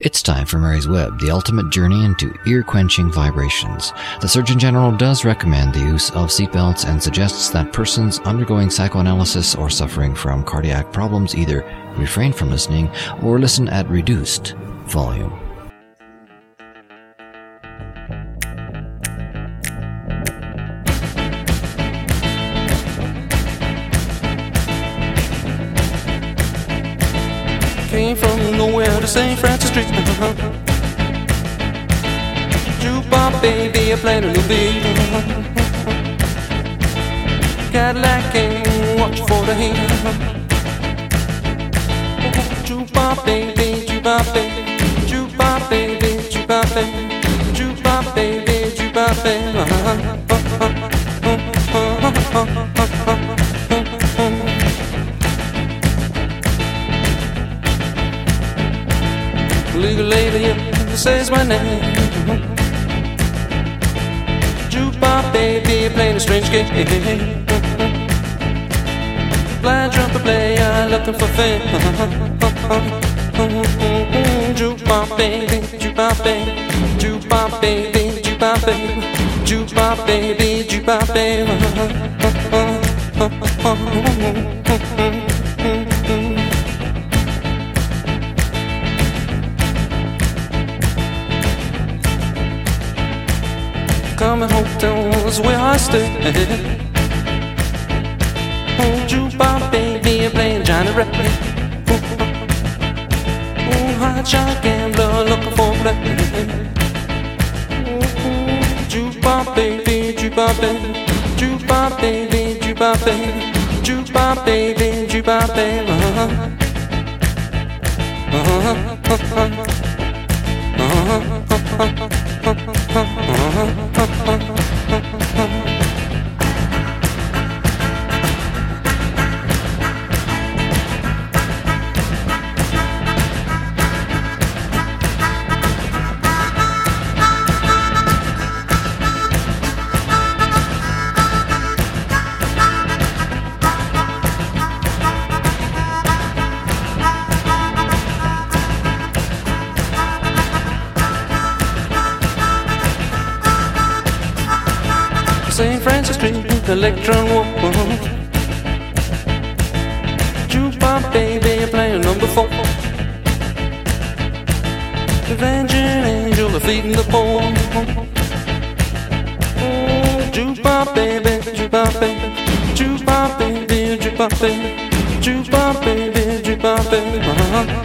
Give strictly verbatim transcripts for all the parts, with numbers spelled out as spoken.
It's time for Mary's Web, the ultimate journey into ear-quenching vibrations. The Surgeon General does recommend the use of seatbelts and suggests that persons undergoing psychoanalysis or suffering from cardiac problems either refrain from listening or listen at reduced volume. Came from nowhere to Saint Francis Street. Jukebox baby, I played a new beat. Cadillac came, watch for the heat. Jukebox baby, jukebox baby, jukebox baby, jukebox baby, jukebox baby, jukebox baby. Legal lady, yeah, says my name. Jukebox baby, playing a strange game. Blind trumpet player, looking for fame. Jukebox baby, jukebox baby, jukebox baby, jukebox baby, jukebox baby, jukebox baby. Coming hotels where I stay. Oh, jukebox baby, playing Johnny Ray. Oh, hot shot gambler looking for play. Jukebox baby, jukebox baby, jukebox baby, jukebox baby, jukebox baby, jukebox baby. Uh-huh, uh-huh, uh-huh, uh-huh, uh-huh. Saint Francis Street, Electron Walk. Jukebox baby, playing number four. Avenging angel, are feeding the poor. Oh, jukebox baby, jukebox baby, jukebox baby, jukebox baby, jukebox baby, jukebox baby. Uh-huh.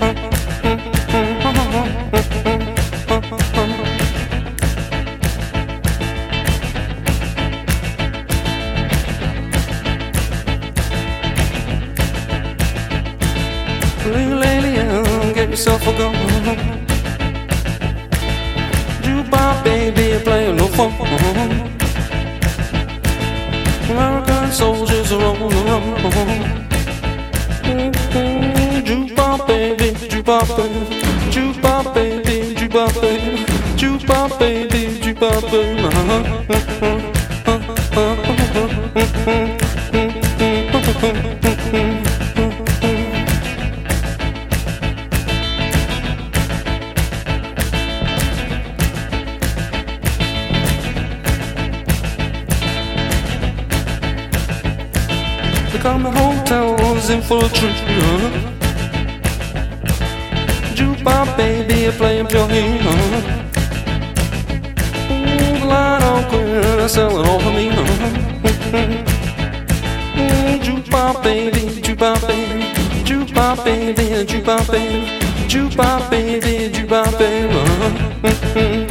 Little lady, uh, get yourself a go. Jukebox baby, playing no phone. American soldiers are on the run. Jukebox baby, jukebox baby, jukebox baby, jukebox baby, jukebox baby, jukebox baby. They call me hotels in full tree. Jukebox baby, playing pure heat. The line all clear, selling all for me. Jukebox baby, jukebox baby, jukebox baby, jukebox baby, jukebox baby, jukebox baby.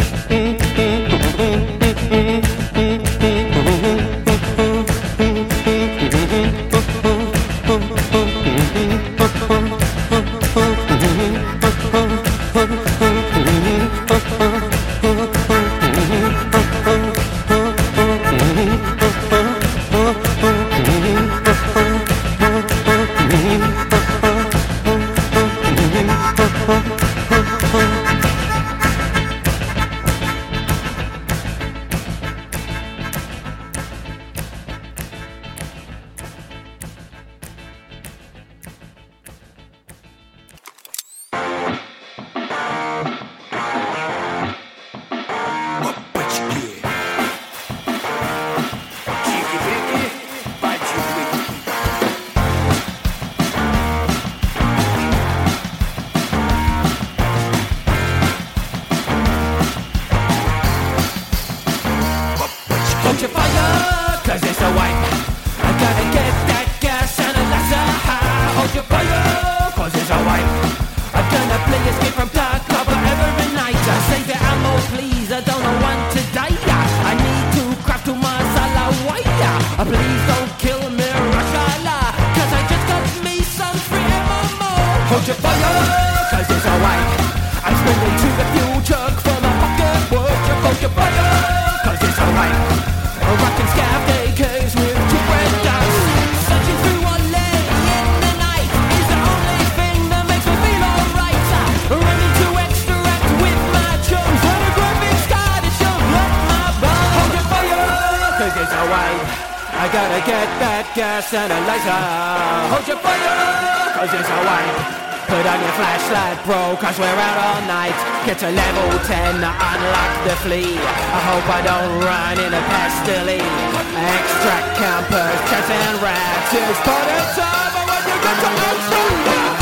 cause it's a wipe. I gotta get that gas and a laser. Hold your fire, cause it's a wipe. I'm gonna play escape from dark cover every night. Save your ammo please, I don't know when to die. I need to craft to masala wire. Please don't kill me, Rashala, cause I just got me some free M M O. Hold your fire, cause it's a wipe. I'm spinning to the future for my pocket work. Hold your fire, cause it's a wipe. Rockin' scav A Ks with two red dots. Searching through one lane in the night is the only thing that makes me feel alright. Running to extract with my chums. On a graphics card it shows let my blood. Hold your fire, cause it's a wipe. I gotta get that gas analyzer. Hold your fire, cause it's a wipe. Put on your flashlight bro, cause we're out all night. Get to level ten, unlock the flea. I hope I don't run in a pastille. Extract campers, cats and rats. It's party time, but when you get to extract.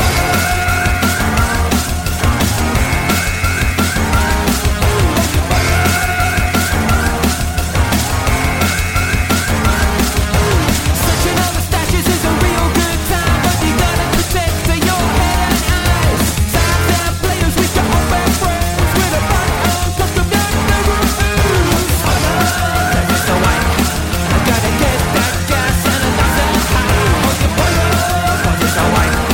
White.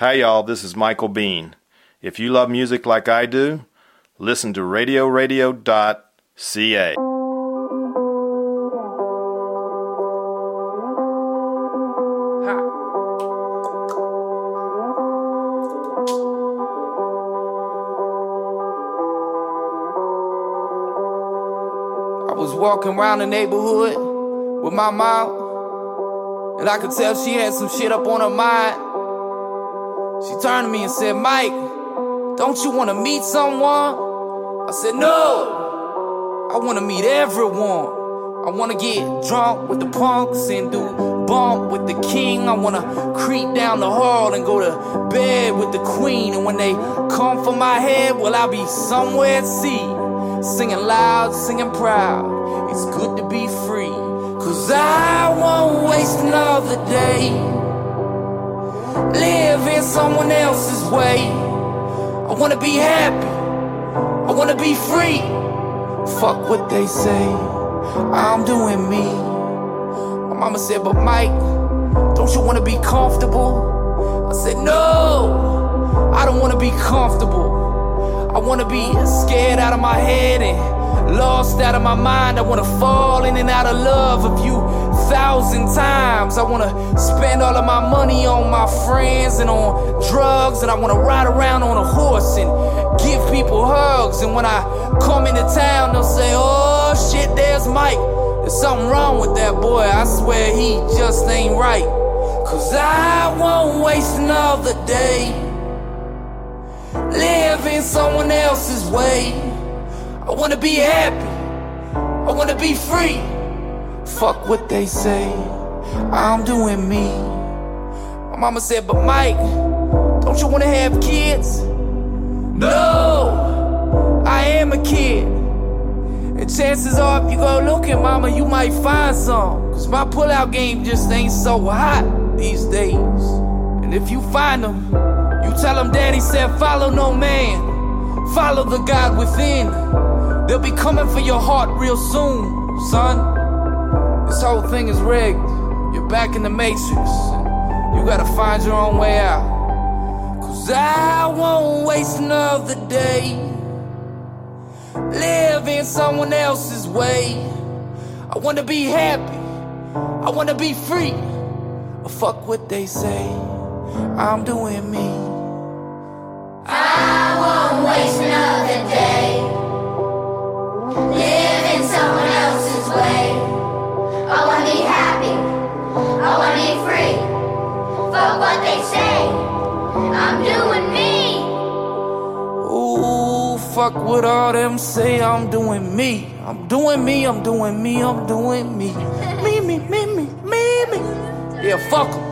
Hi y'all, this is Michael Bean. If you love music like I do, listen to radio radio dot c a. I was walking around the neighborhood with my mom, and I could tell she had some shit up on her mind. She turned to me and said, Mike, don't you want to meet someone? I said, no, I want to meet everyone. I want to get drunk with the punks and do bump with the king. I want to creep down the hall and go to bed with the queen. And when they come for my head, well, I'll be somewhere at sea, singing loud, singing proud. It's good to be free, 'cause I won't waste another day living someone else's way. I wanna be happy, I wanna be free. Fuck what they say, I'm doing me. My mama said, but Mike, don't you wanna be comfortable? I said, no, I don't wanna be comfortable. I wanna be scared out of my head and lost out of my mind. I wanna fall in and out of love a few thousand times. I wanna spend all of my money on my friends and on drugs. And I wanna ride around on a horse and give people hugs. And when I come into town, they'll say, oh shit, there's Mike. There's something wrong with that boy, I swear he just ain't right. 'Cause I won't waste another day living someone else's way. I wanna be happy, I wanna be free. Fuck what they say, I'm doing me. My mama said, but Mike, don't you wanna have kids? No, I am a kid. And chances are if you go looking, mama, you might find some. 'Cause my pullout game just ain't so hot these days. And if you find them, you tell them daddy said follow no man, follow the God within. They'll be coming for your heart real soon, son. This whole thing is rigged. You're back in the matrix. You gotta find your own way out. 'Cause I won't waste another day living someone else's way. I wanna be happy, I wanna be free. Fuck what they say, I'm doing me. I won't waste another day living someone else's way. I wanna be happy, I wanna be free. Fuck what they say, I'm doing me. Ooh, fuck what all them say, I'm doing me. I'm doing me, I'm doing me, I'm doing me. Me, me, me, me, me, me. Yeah, fuck 'em.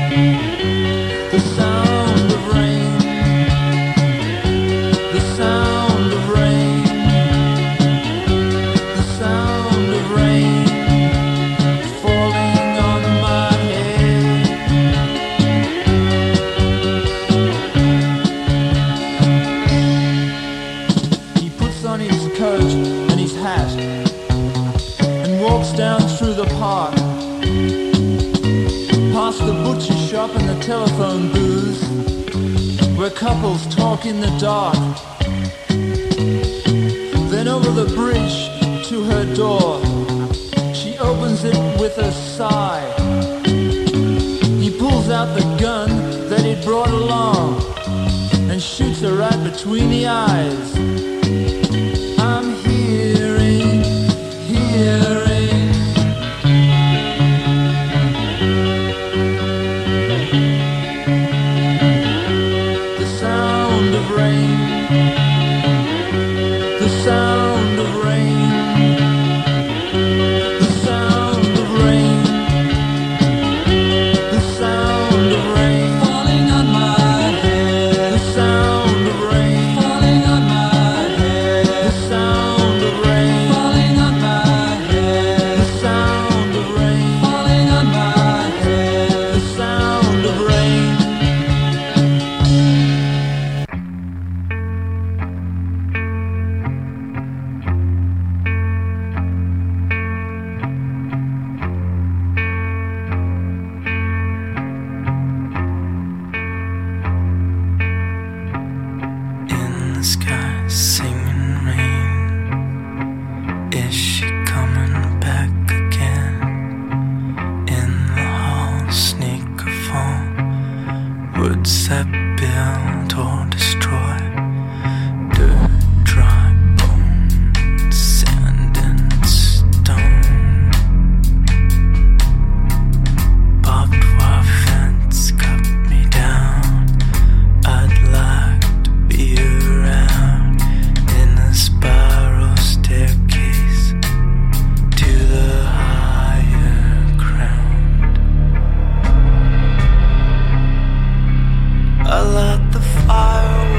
The sound of rain, the sound of rain, the sound of rain falling on my head. He puts on his coat and his hat and walks down through the park, past the butcher shop and the telephone booth, where couples talk in the dark. Then over the bridge to her door, she opens it with a sigh. He pulls out the gun that he'd brought along and shoots her right between the eyes. I'm hearing, hearing rain, the sound of rain, the sound of rain, the sound of rain falling on my head, the sound of rain falling on my head, the sound of rain falling on my head, the sound of rain falling on my head, the sound of rain. I let the fire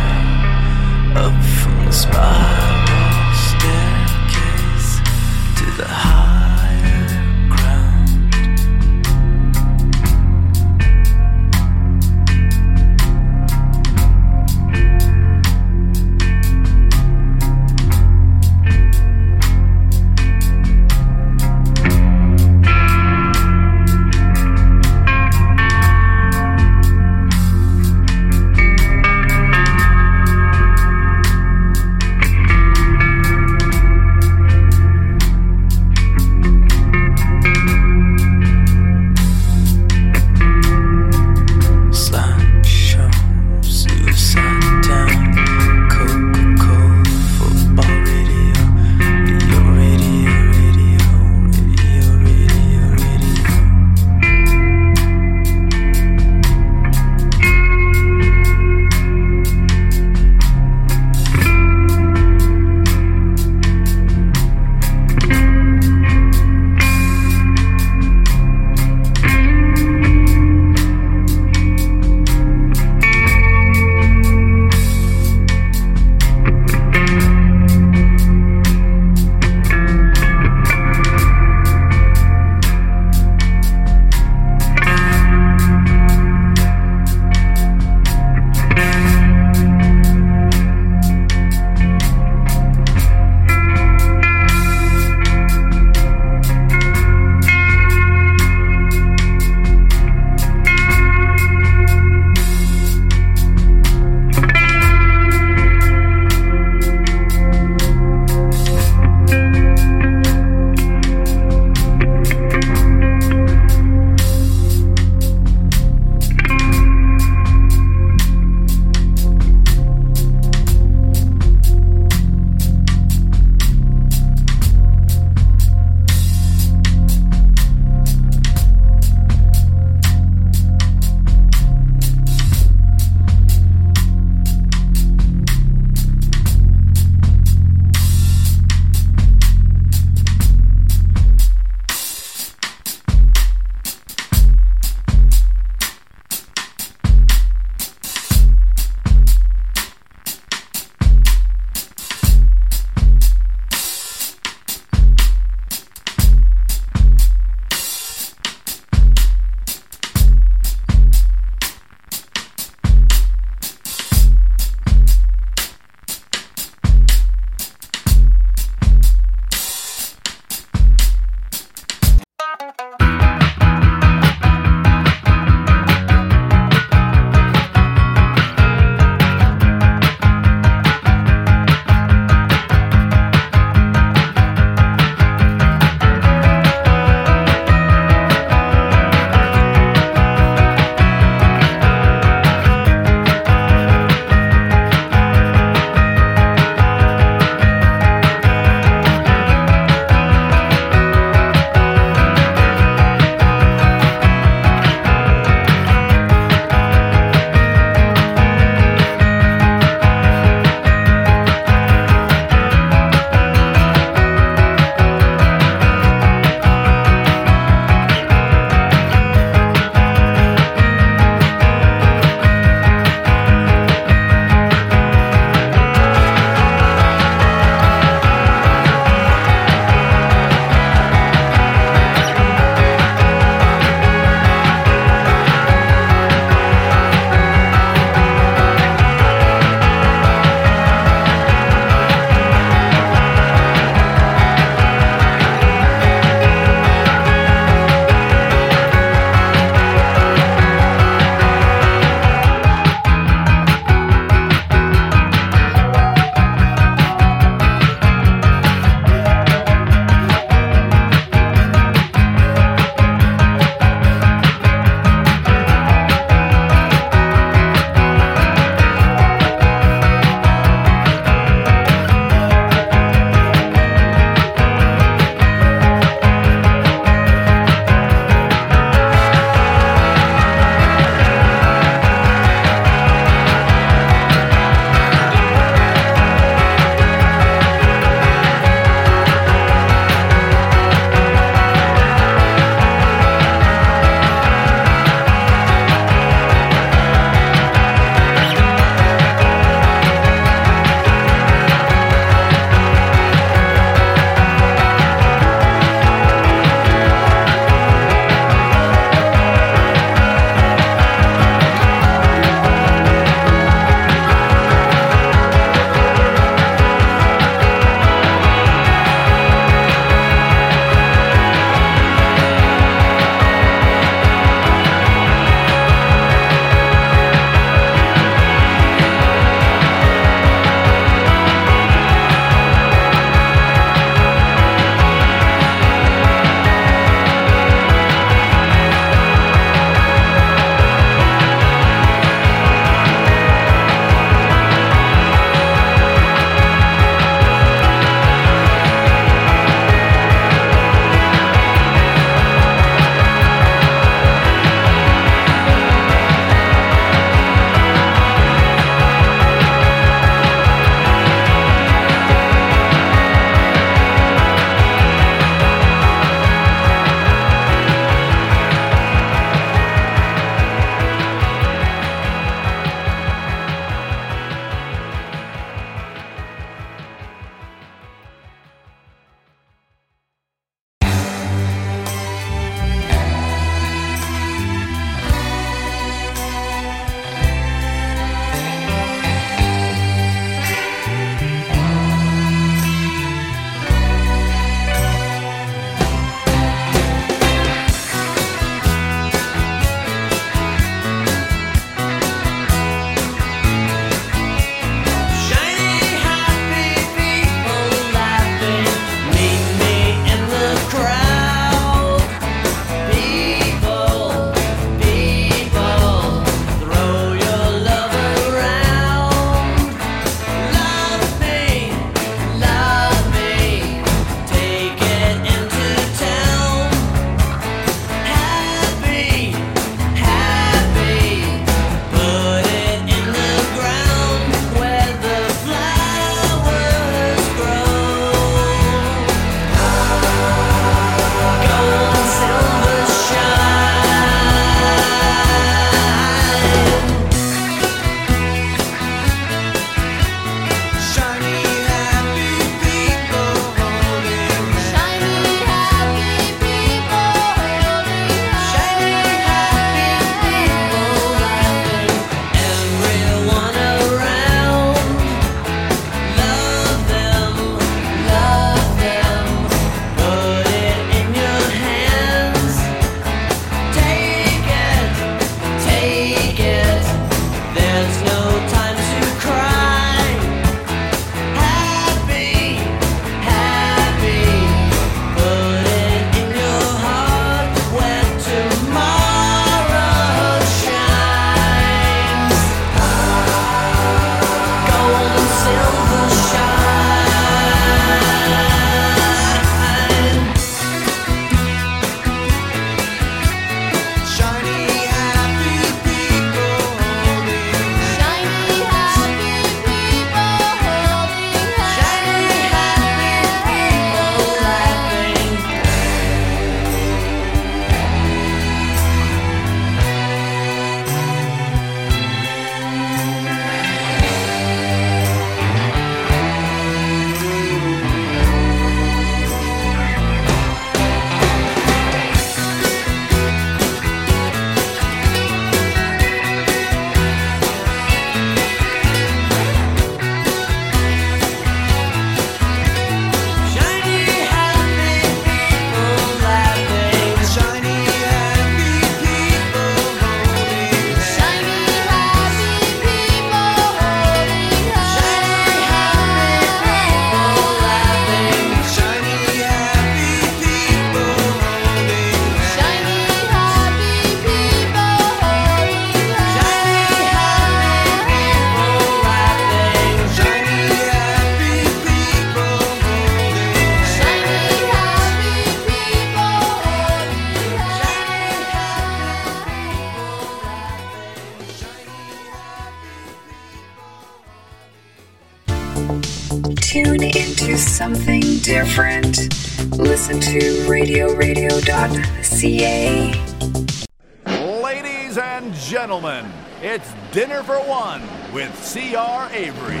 something different? Listen to radio radio dot c a. Ladies and gentlemen, it's Dinner for One with C R Avery.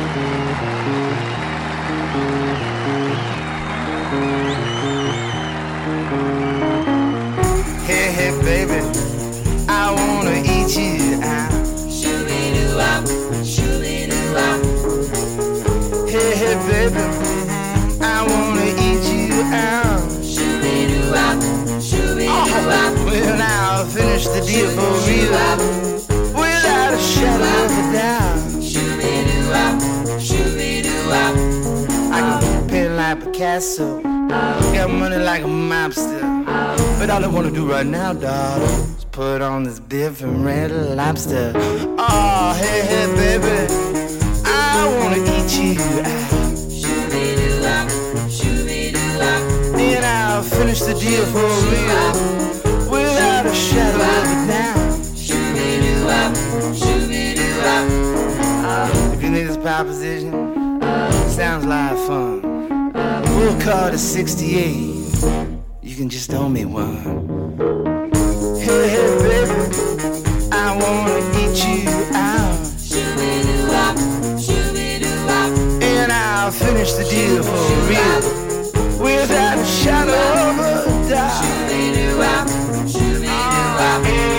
Hey, hey, baby, I wanna eat you out. Shoo-be-doo-wop, shoo-be-doo-wop. Hey, hey, baby, I wanna eat you out. Shoo-be-doo-wop, shoo-be-doo-wop. Oh, well, I'll finish the deal for real, without a shadow of a doubt. Shoo-be-doo-wop, shoo-be-doo-wop. I can paint like Picasso, got money like a mobster. But all I wanna do right now, darling, is put on this beef and red lobster. Oh, hey, hey, baby, I wanna eat you out. Shoo-be-doo-wop, shoo-be-doo-wop. And I'll finish the deal for real, without a shadow of a doubt. Shoo-be-doo-wop, shoo-be-doo-wop. If you need this proposition, sounds like fun. We'll call it a sixty-eight. You can just owe me one. Hey, hey, baby, I wanna eat you out. Shoo-be-doo-wop, shoo-be-doo-wop. And I'll finish the deal for real, without a shadow of a doubt. Shoo-be-doo-wop, shoo-be-doo-wop.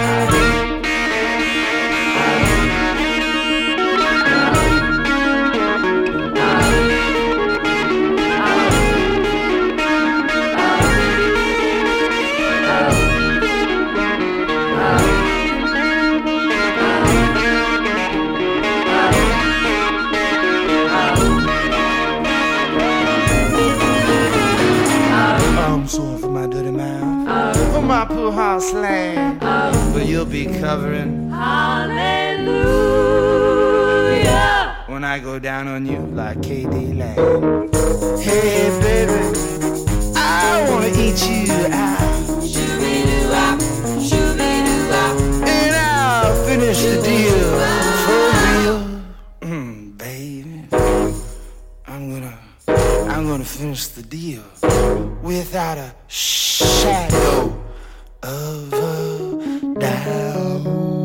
My poor house slang, but you'll be covering hallelujah when I go down on you like K D Lang. Hey, baby, I wanna eat you out. Shoo-be-doo-wop, shoo-be-doo-wop. And I'll finish the deal for real, mm, baby. I'm gonna, I'm gonna finish the deal without a shadow of a doubt.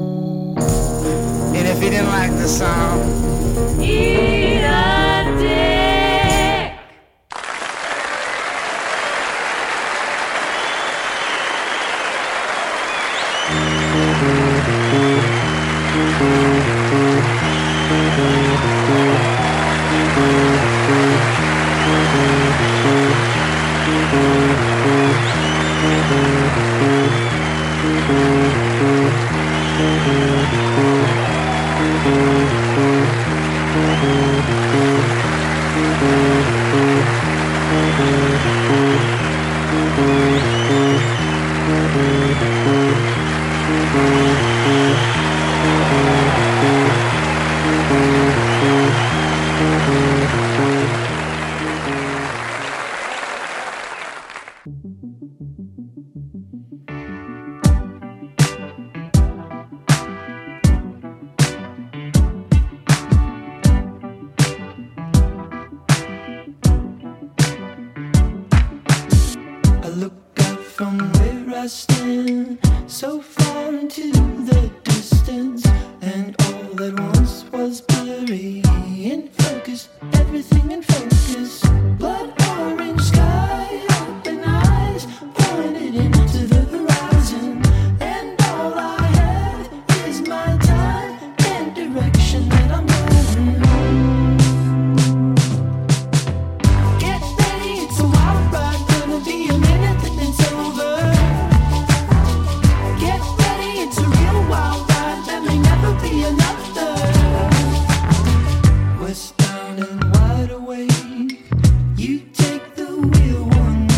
And if you didn't like the song, eat a dick. Westbound and wide awake, you take the wheel one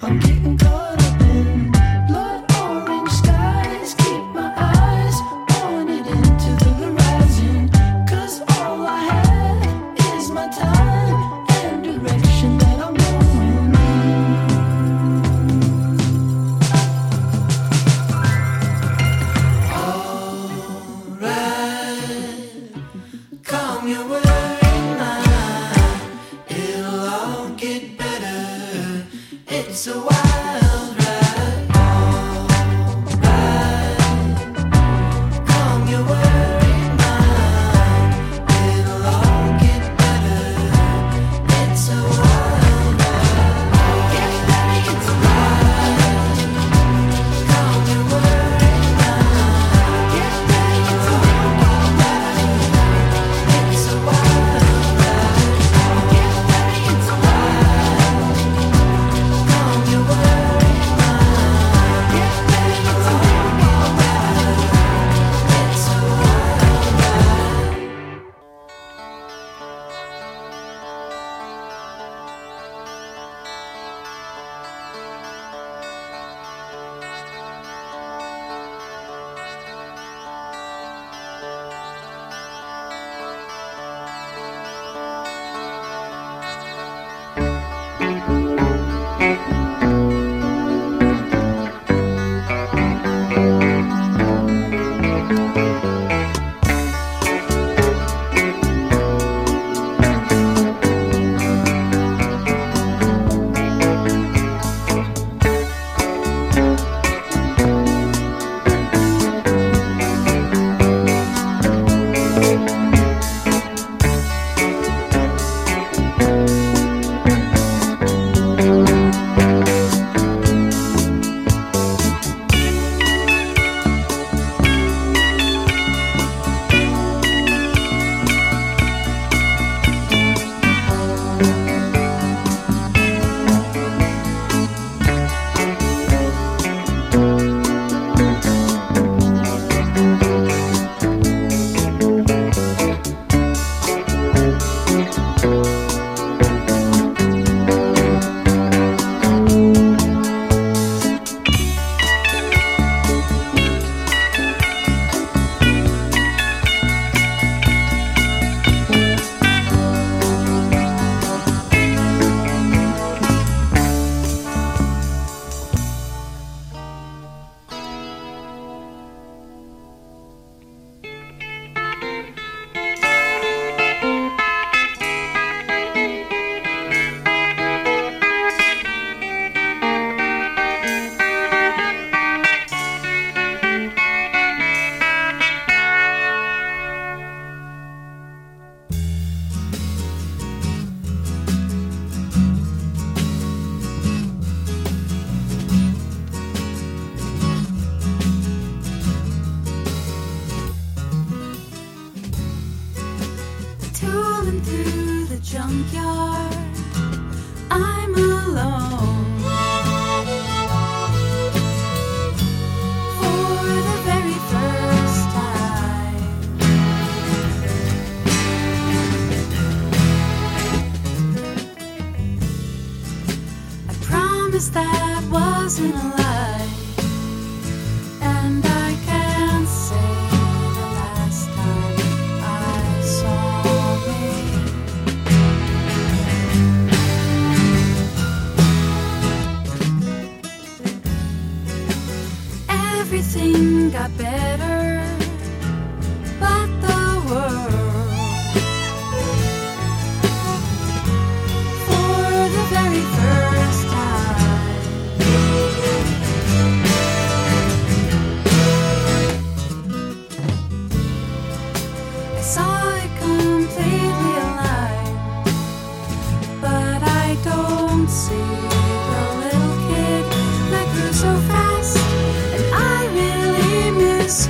So fast, and I really miss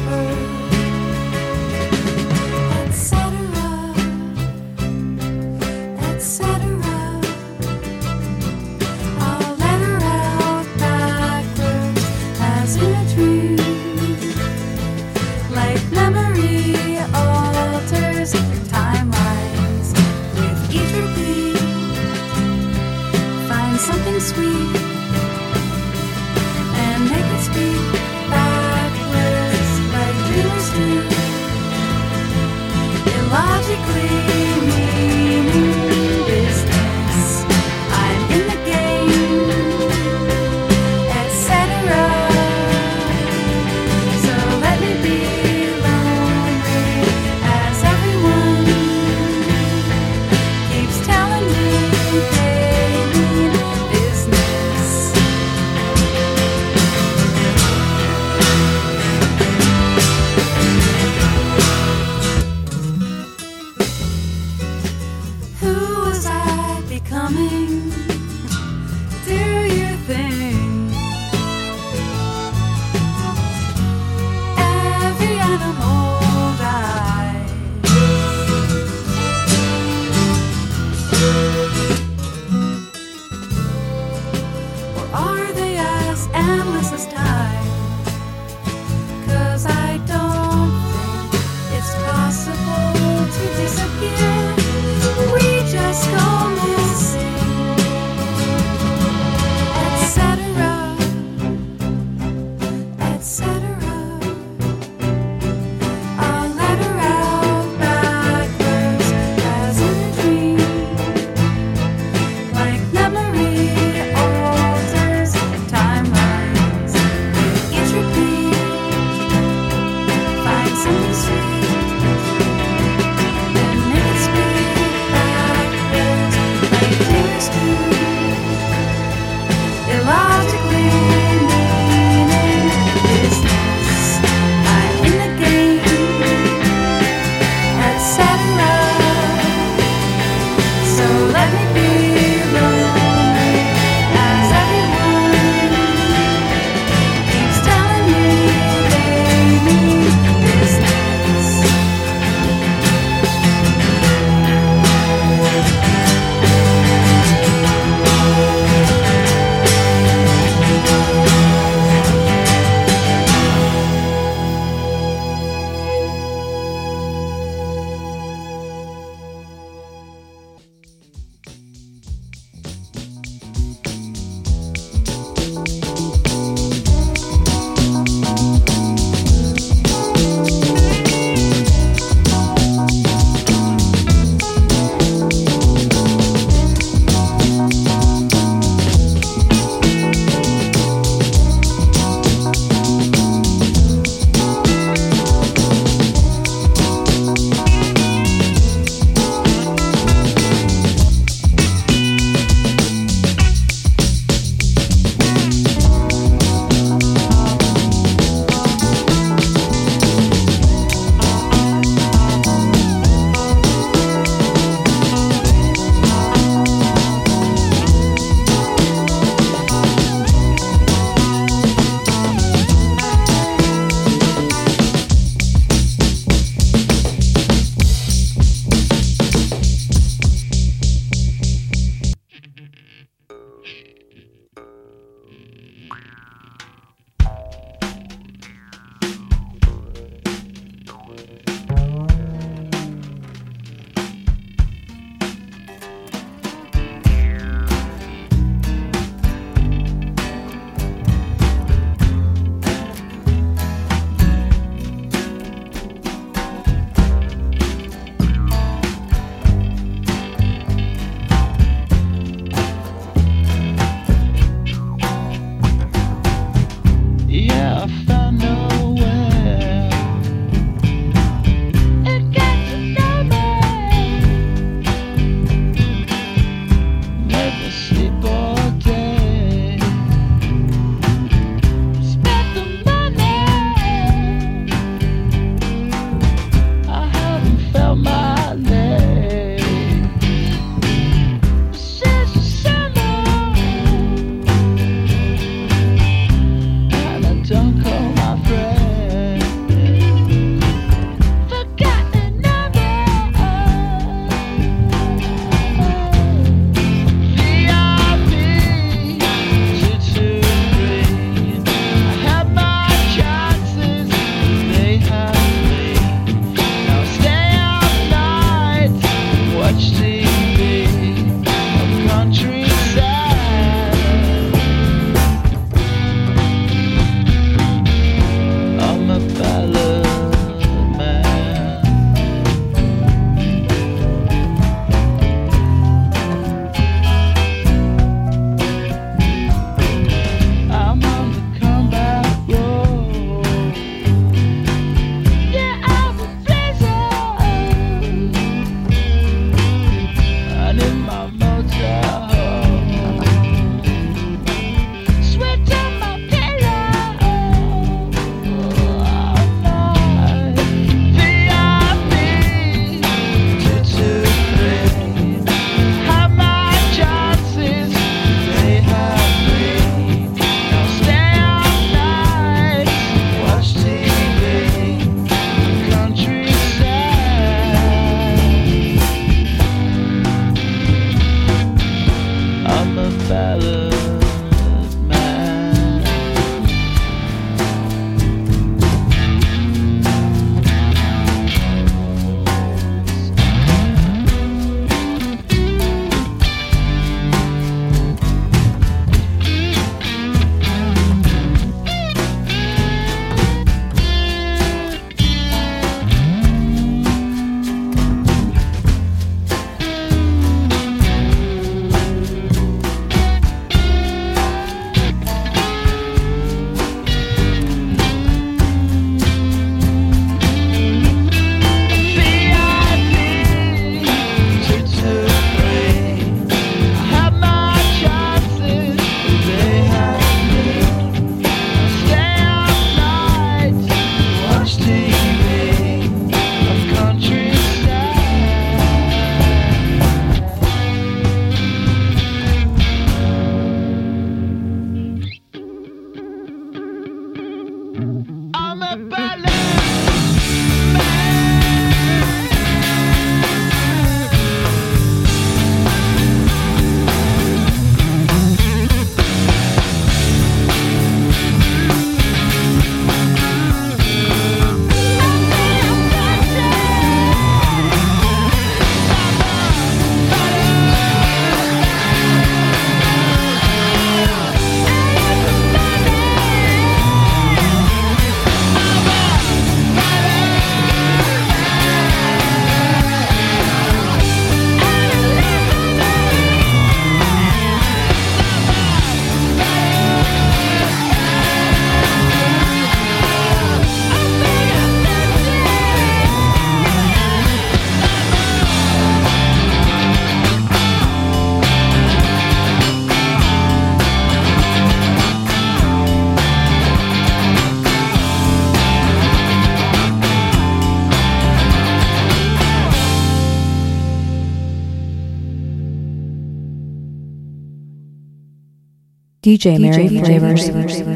D J Mary Flavors.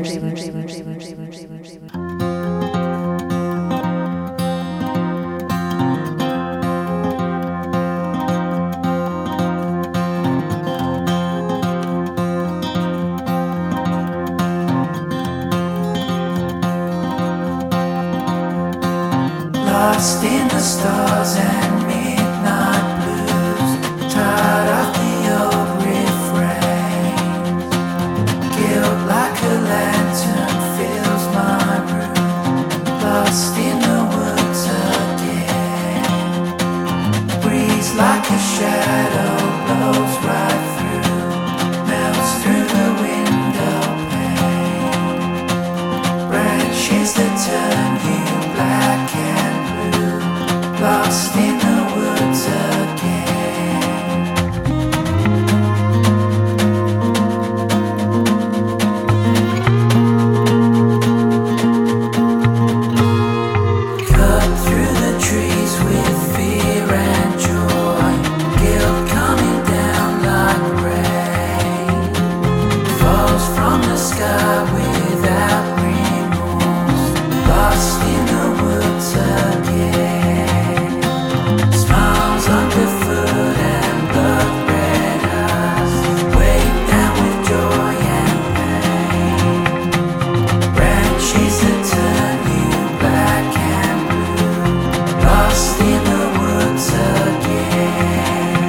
Lost in the stars and midnight blues, tired of the old refrain. Guilt like a lantern fills my room, lost in the woods again. Breeze like a shadow blows right through, melts through the window pane. Branches that turn you black and lost in the woods again. Cut through the trees with fear and joy, guilt coming down like rain, falls from the sky without remorse, lost in the woods again. Underfoot and blood red eyes, weighed down with joy and pain. Branches that turn you black and blue, lost in the woods again.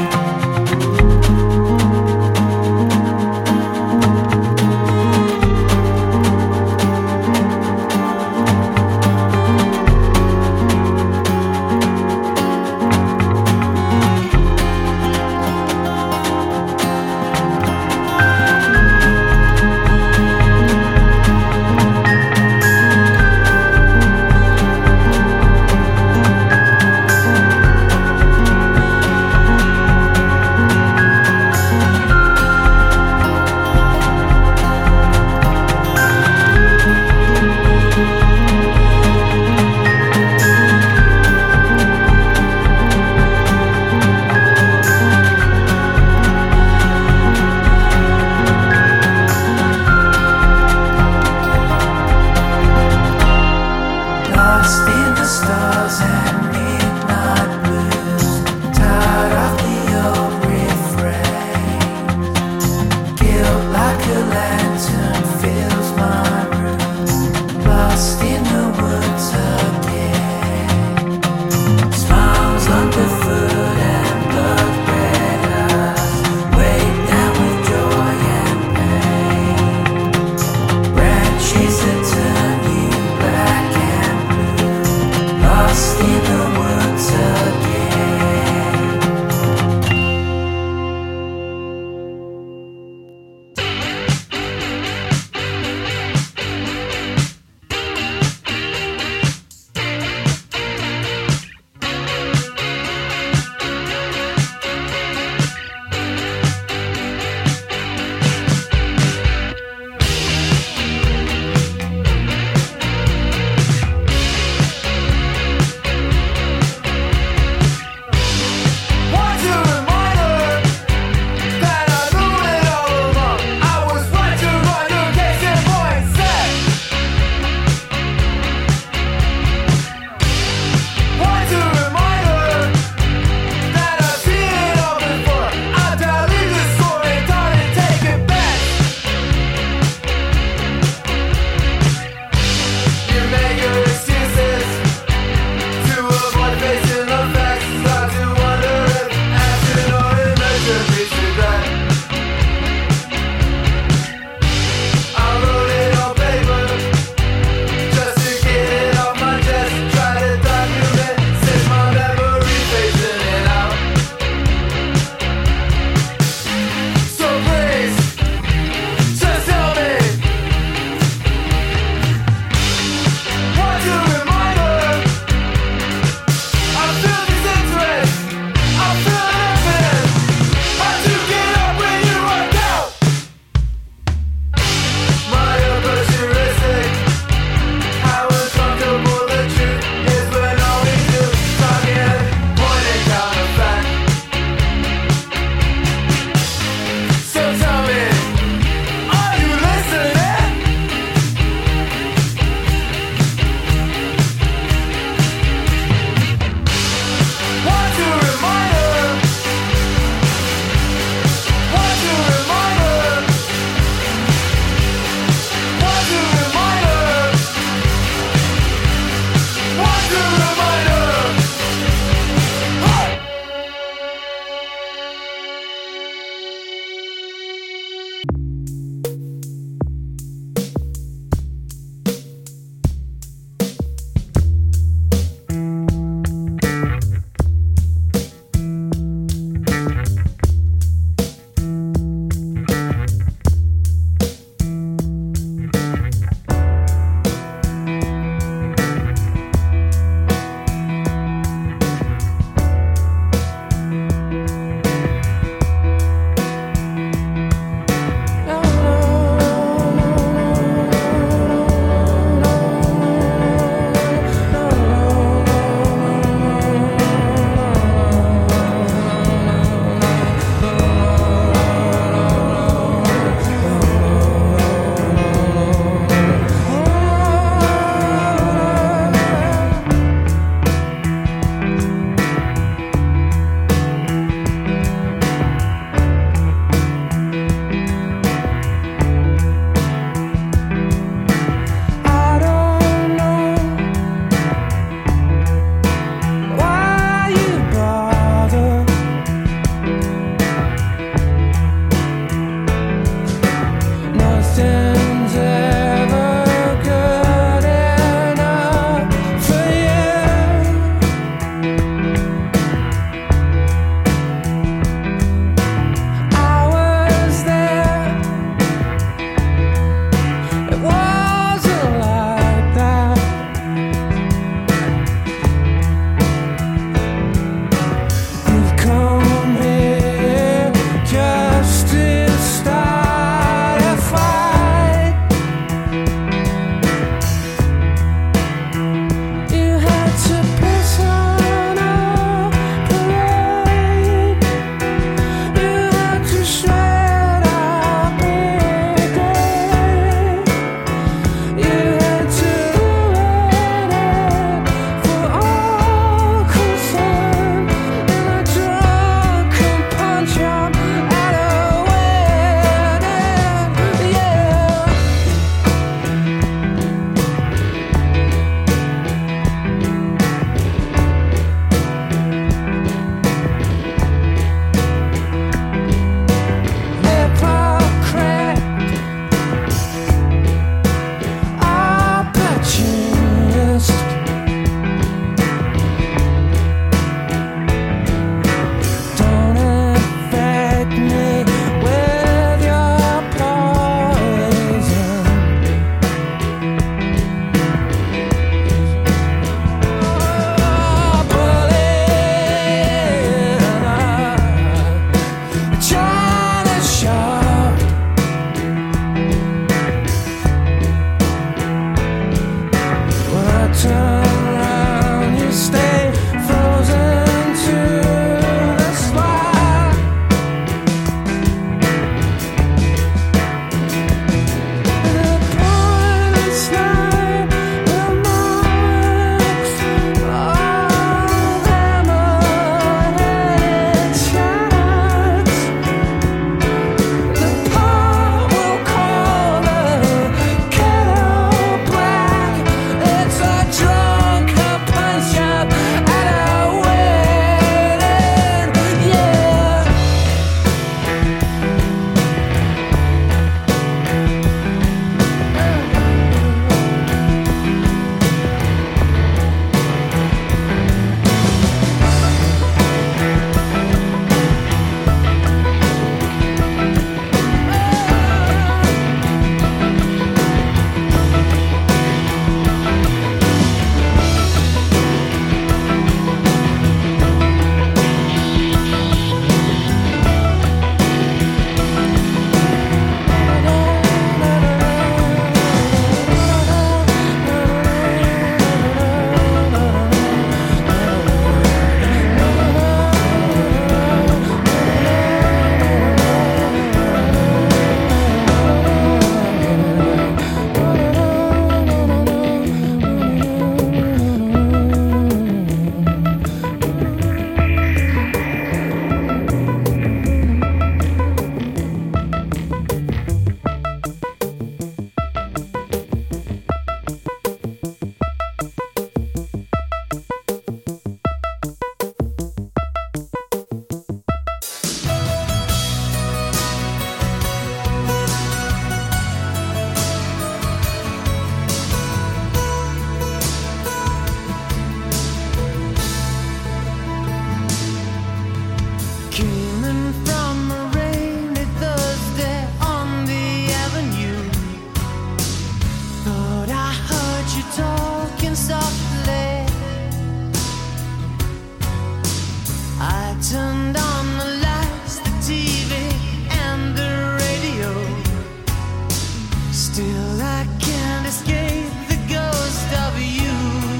Still I can't escape the ghost of you.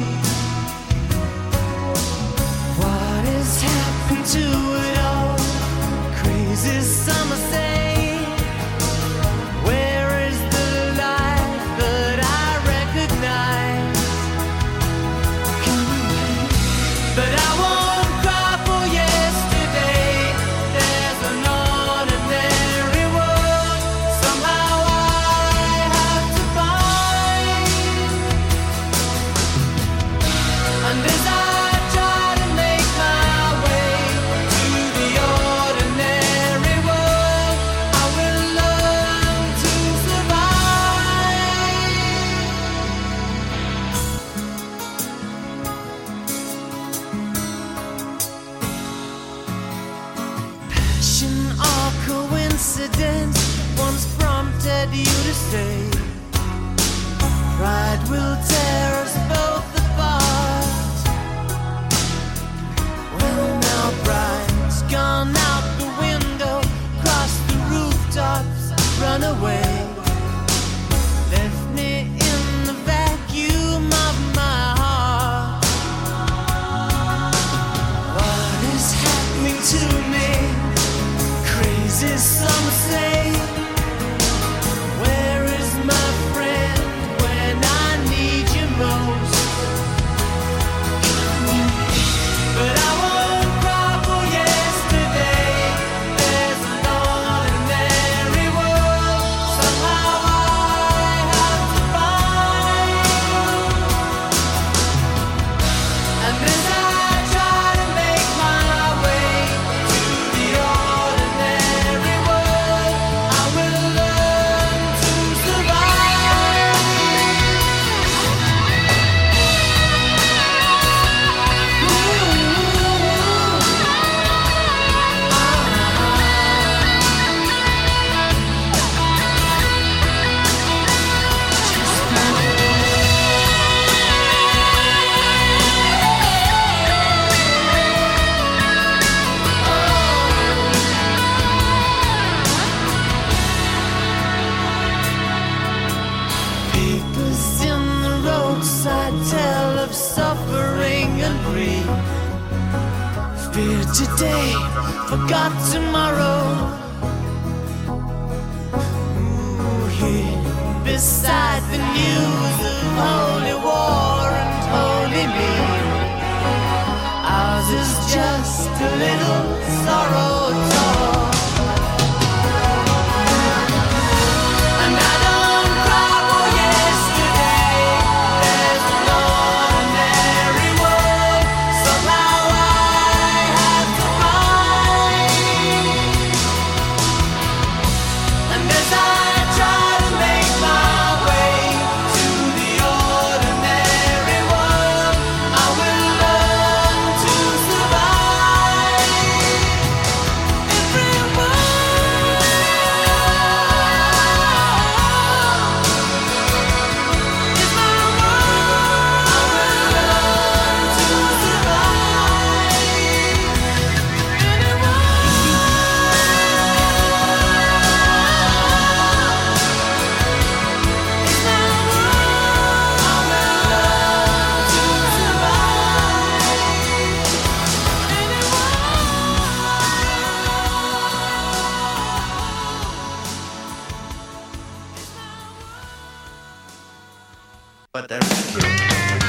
What has happened to it all? Crazy summer say, where is the life that I recognize? But I won't cry for yesterday. There's an ordinary world somehow I have to find. And as I try to make my way to the ordinary world, I will learn to survive. Passion or coincidence once prompted you to say, pride will tear us both apart. Well, now pride's gone out the window, crossed the rooftops, run away, left me in the vacuum of my heart. What is happening to me? Crazy some say. Where is my friend when I need you most? But I won't cry for yesterday. There's an ordinary world somehow I have to find. And as I try to make my way to the ordinary world, I will learn to survive. Papers in the roadside tell of suffering and grief. Fear today, forgot tomorrow. Ooh, here beside the news of holy war and holy me, ours is just a little sorrow talk. And I don't cry for yesterday. There's an ordinary world somehow I have to find. And as I try to make my way to the ordinary world, I will learn to survive. Everyone. Is my world. I will learn to survive. Anyone. Is my world. I will learn to But there is a cure.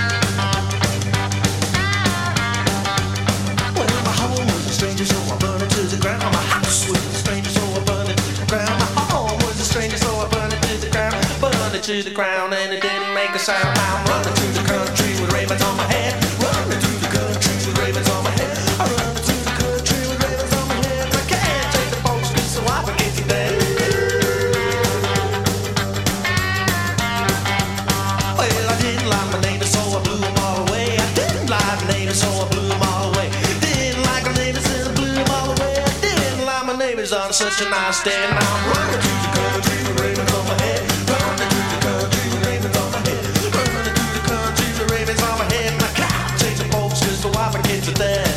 Well, my home was a stranger, so I burned it to the ground. My house was a stranger, so I burned it to the ground. My home was a stranger, so I burned it to the ground. Burned it to the ground, and it didn't make a sound. I'm running through the country with ravens on my head. Running through the country with ravens on my head. I run through the country with ravens on my head. I can't take the folks, so I forget to dead. Well, I didn't like my neighbors, so I blew them all away. I didn't like my neighbors, so I blew them all away. Didn't like my neighbors, and I blew them all away. I didn't like my neighbors on such a nice day. And now I'm running through the country with ravens on my head. Running through the country with ravens on my head. Running through the country with ravens on my head. And I can't take the folks, cause the wife and kids are dead.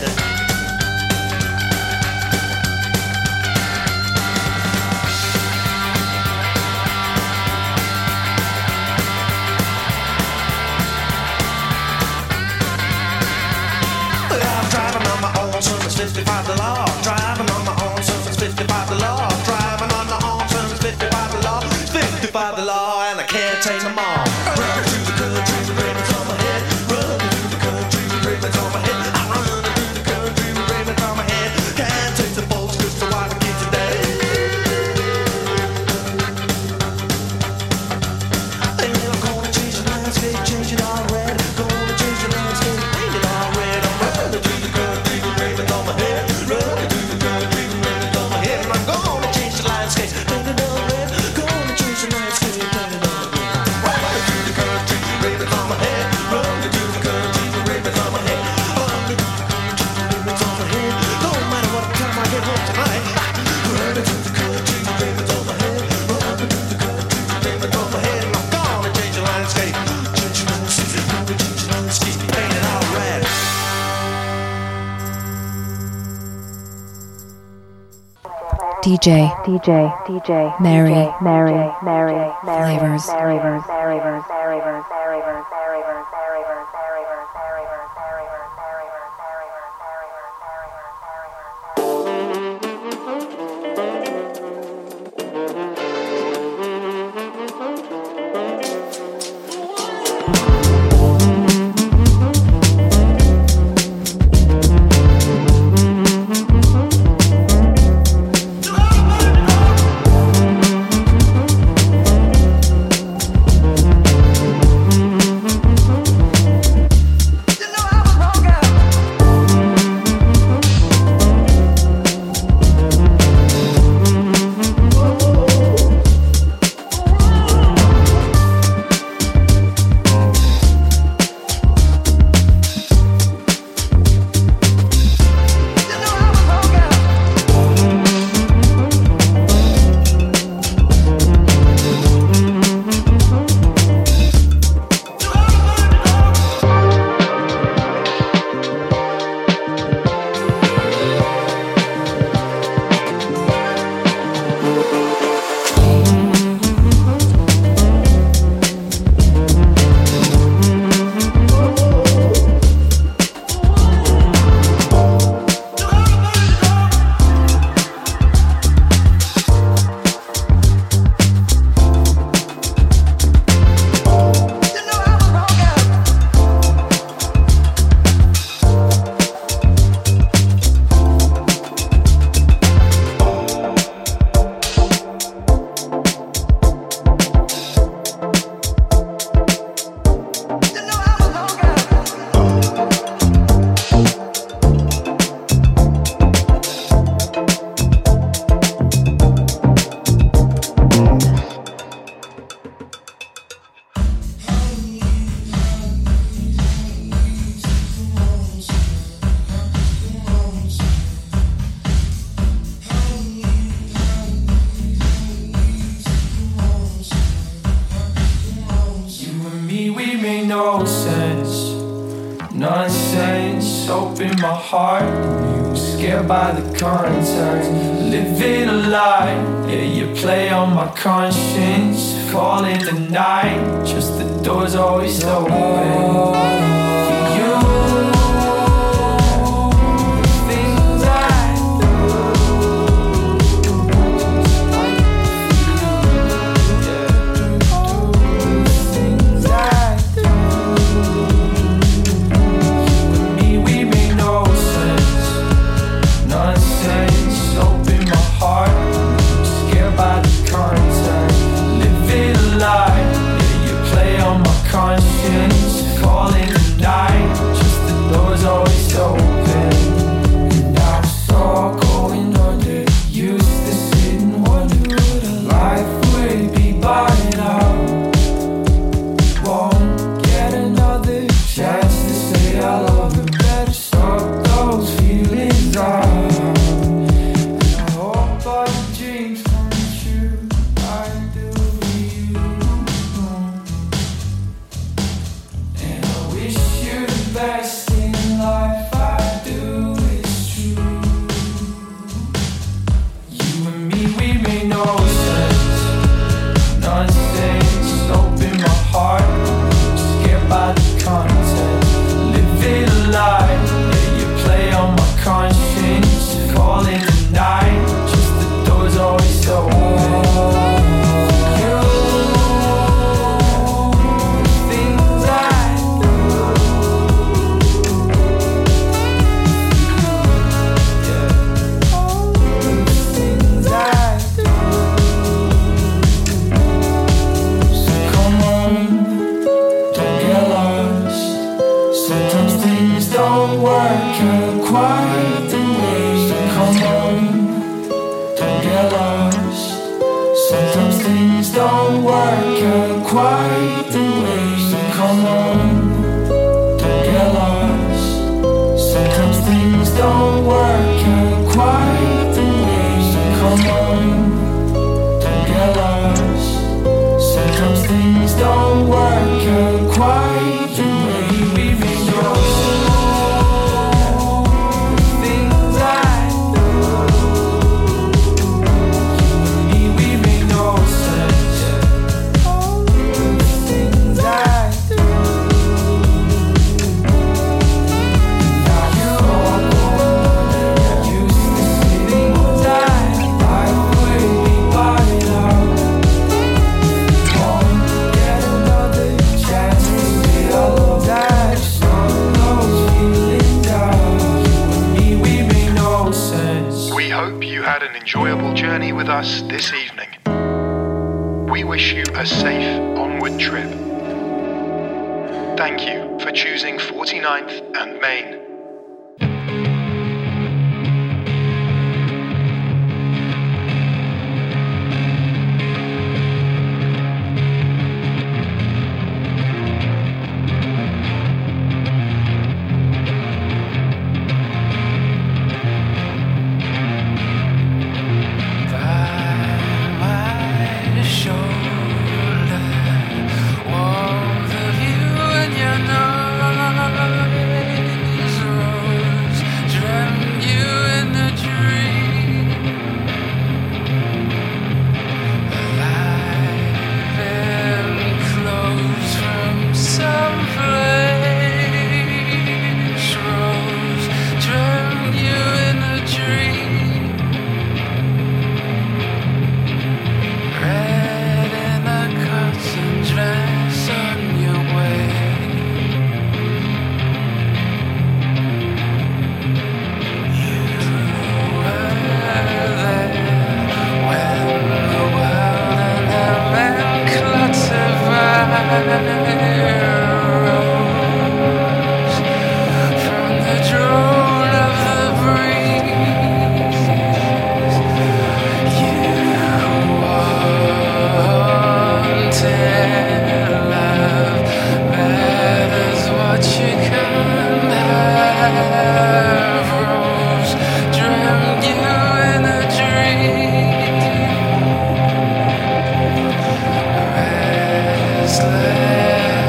the law. Driving on my own, so it's fifty-five the law. Driving on my own, so it's fifty-five the law. fifty-five the law, and I can't take them all. Running through the country with ravens on my head. Running through the country with ravens on my head. I'm running through the country with ravens on my head. Can't take the folks, cause the wife kids today. And I'm gonna change the landscape, change it all red. Gonna change the landscape, paint it all red. I'm running through the country with ravens on my head. Running through the country with ravens on my head. And I'm gonna change the landscape, paint it all red. Gonna change the landscape, paint it all red. Running through the country with ravens on my head. Running through the country with ravens on my head. Running through the country with ravens on my head. Don't matter what time I get home tonight. Running through the country with ravens on my head. Running through the country with ravens on my head. And I'm gonna change the landscape, change the landscape, gonna change the landscape, paint it all red. D J, D J, D J, Mary, Mary, Mary, Flavors, Flavors, Flavors, Flavors, Flavors, Flavors, Flavors, Flavors, Flavors, no sense, nonsense. Open my heart to you, scared by the contents. Living a lie, yeah, you play on my conscience. Calling the night, just the door's always open. Conscience calling the quite the way. So come on, don't get lost. Sometimes things don't work out quite the way. So come on, don't get lost. Sometimes things don't work out quite the way. We reach your things I do. You and me, we make no sense. Things I do. Now you walk away. Used to say things I I would be by now. Won't get another chance to say I love that. Some those feelings out. You and me, we make no sense. We hope you had an enjoyable journey with us this evening. We wish you a safe onward trip. Thank you for choosing forty-ninth and Main. Restless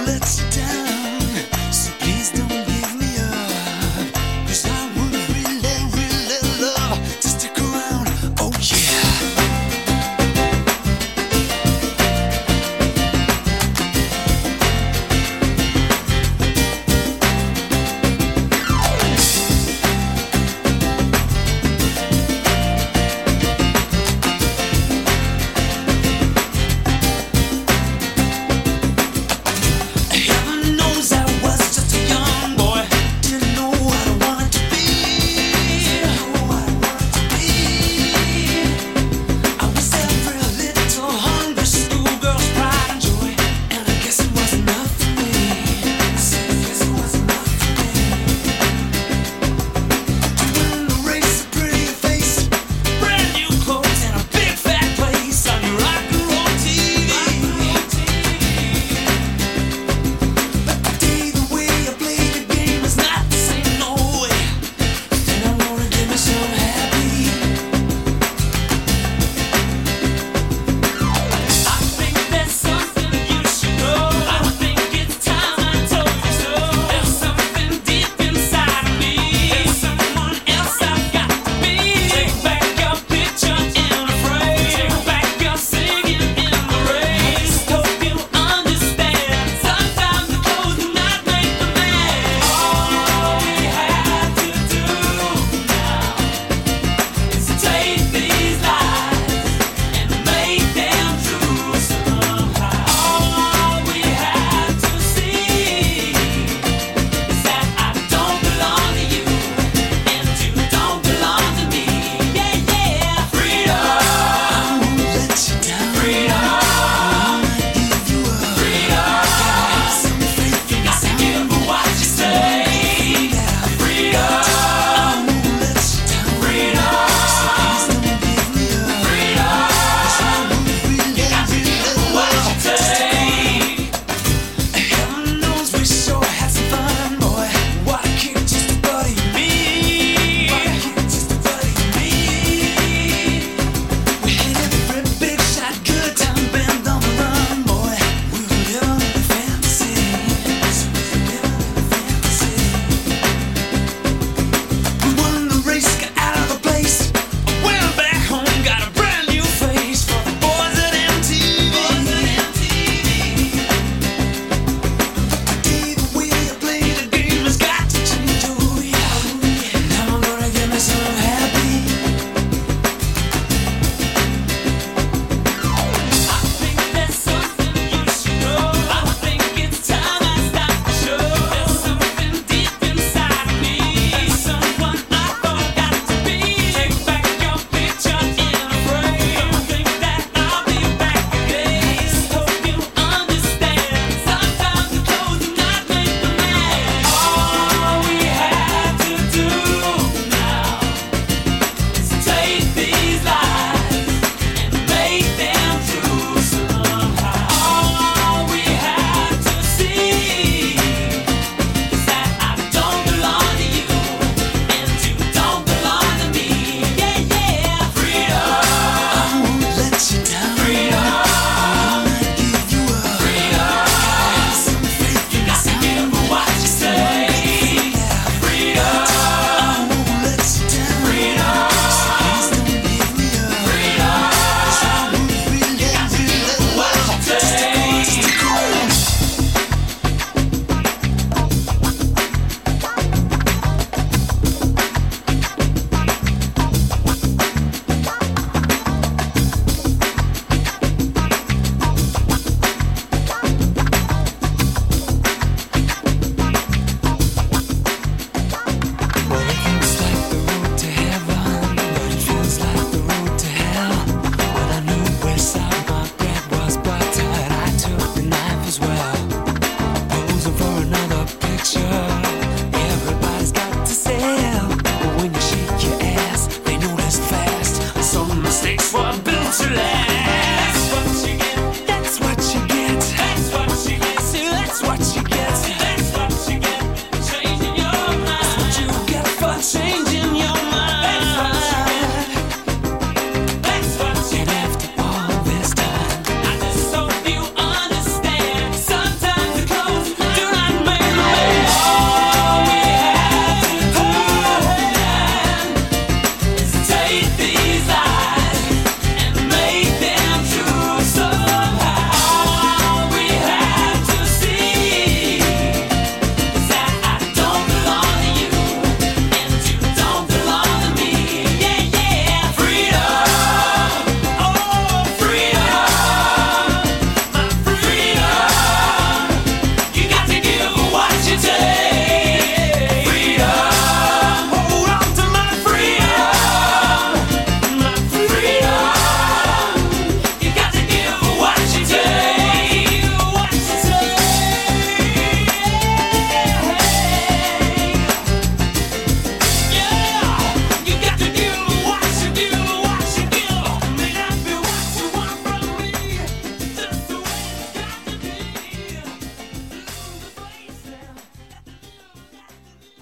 lets you down.